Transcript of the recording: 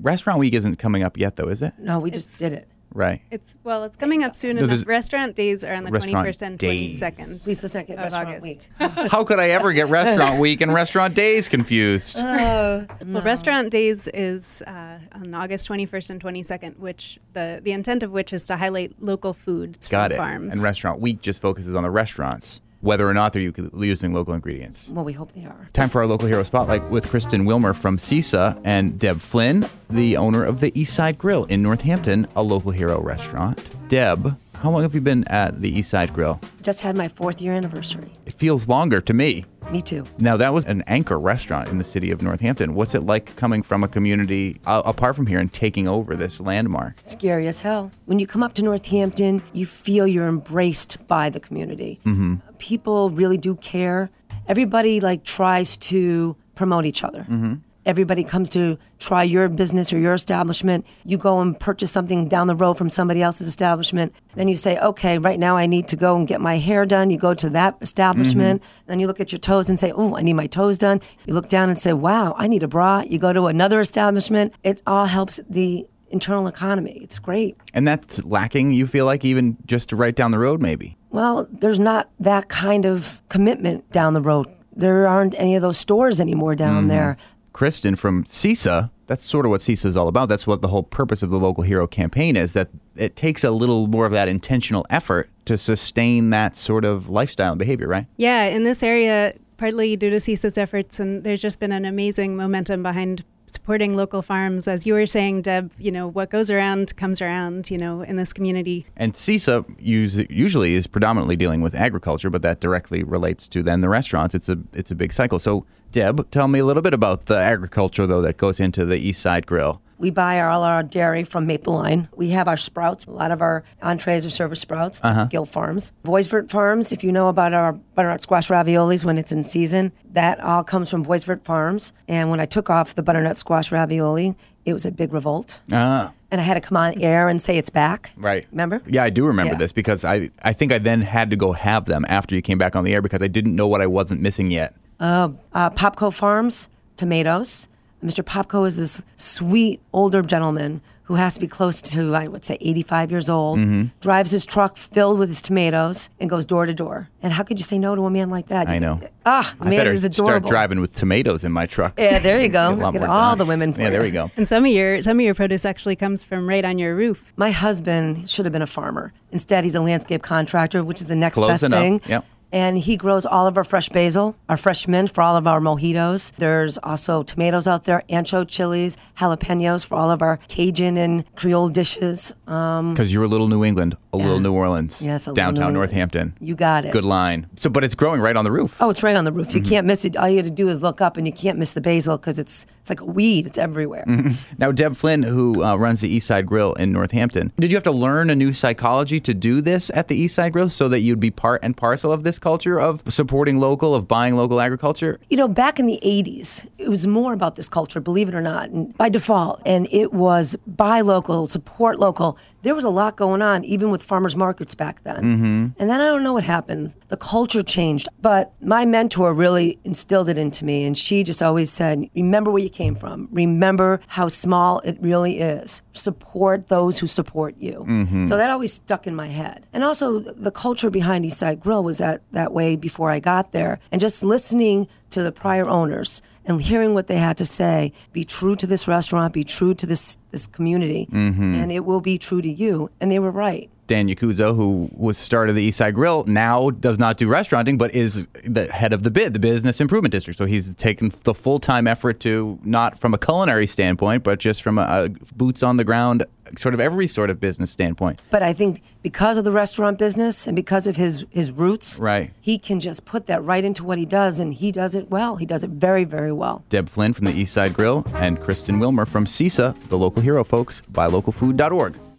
Restaurant Week isn't coming up yet, though, is it? No, we just did it. Right. It's coming up soon enough. Restaurant days are on the 21st and 22nd. Please let's not get of Restaurant August. Week. How could I ever get Restaurant Week and Restaurant Days confused? Well, Restaurant Days is on August 21st and 22nd, which the intent of which is to highlight local foods Got from it. farms. And Restaurant Week just focuses on the restaurants, whether or not they're using local ingredients. Well, we hope they are. Time for our local hero spotlight with Kristen Wilmer from CISA and Deb Flynn, the owner of the Eastside Grill in Northampton, a local hero restaurant. Deb, how long have you been at the Eastside Grill? Just had my 4th year anniversary. It feels longer to me. Me too. Now, that was an anchor restaurant in the city of Northampton. What's it like coming from a community apart from here and taking over this landmark? Scary as hell. When you come up to Northampton, you feel you're embraced by the community. Mm-hmm. People really do care. Everybody tries to promote each other. Mm-hmm. Everybody comes to try your business or your establishment. You go and purchase something down the road from somebody else's establishment. Then you say, okay, right now I need to go and get my hair done. You go to that establishment. Mm-hmm. Then you look at your toes and say, oh, I need my toes done. You look down and say, wow, I need a bra. You go to another establishment. It all helps the internal economy. It's great. And that's lacking, you feel like, even just right down the road, maybe? Well, there's not that kind of commitment down the road. There aren't any of those stores anymore down there. Kristen from CISA, that's sort of what CISA is all about. That's what the whole purpose of the Local Hero campaign is, that it takes a little more of that intentional effort to sustain that sort of lifestyle and behavior, right? Yeah, in this area, partly due to CISA's efforts, and there's just been an amazing momentum behind supporting local farms. As you were saying, Deb, what goes around comes around, in this community. And CISA usually is predominantly dealing with agriculture, but that directly relates to then the restaurants. It's a big cycle. So, Deb, tell me a little bit about the agriculture, though, that goes into the Eastside Grill. We buy all our dairy from Maple Line. We have our sprouts. A lot of our entrees are served with sprouts. That's Gill Farms. Boisvert Farms, if you know about our butternut squash raviolis when it's in season, that all comes from Boisvert Farms. And when I took off the butternut squash ravioli, it was a big revolt. And I had to come on air and say it's back. Right. Remember? Yeah, I do remember this because I think I then had to go have them after you came back on the air because I didn't know what I wasn't missing yet. Popco Farms, tomatoes. Mr. Popco is this sweet older gentleman who has to be close to, I would say, 85 years old, drives his truck filled with his tomatoes and goes door to door. And how could you say no to a man like that? I know. Man is adorable. Start driving with tomatoes in my truck. Yeah, there you go. Get all the women for Yeah, you. there we go. And some of your produce actually comes from right on your roof. My husband should have been a farmer. Instead, he's a landscape contractor, which is the next Close best enough. thing. Yep. And he grows all of our fresh basil, our fresh mint for all of our mojitos. There's also tomatoes out there, ancho chilies, jalapenos for all of our Cajun and Creole dishes. Because you're a little New England, a little New Orleans, Yes, a little downtown New England. Northampton. You got it. Good line. So, but it's growing right on the roof. Oh, it's right on the roof. You can't miss it. All you have to do is look up, and you can't miss the basil because it's like a weed. It's everywhere. Now, Deb Flynn, who runs the Eastside Grill in Northampton, did you have to learn a new psychology to do this at the Eastside Grill so that you'd be part and parcel of this culture of supporting local, of buying local agriculture? Back in the 80s, it was more about this culture, believe it or not, and by default. And it was buy local, support local. There was a lot going on, even with farmers markets back then. And then I don't know what happened. The culture changed. But my mentor really instilled it into me. And she just always said, remember where you came from. Remember how small it really is. Support those who support you. So that always stuck in my head. And also the culture behind Eastside Grill was that way before I got there. And just listening to the prior owners and hearing what they had to say, be true to this restaurant, be true to this community, and it will be true to you. And they were right. Dan Yakuzo, who was started the Eastside Grill, now does not do restauranting, but is the head of the BID, the Business Improvement District. So he's taken the full-time effort to, not from a culinary standpoint, but just from a boots on the ground, sort of every sort of business standpoint. But I think because of the restaurant business and because of his roots, Right. he can just put that right into what he does, and he does it well. He does it very, very well. Deb Flynn from the Eastside Grill and Kristen Wilmer from CISA, the local hero folks, buylocalfood.org.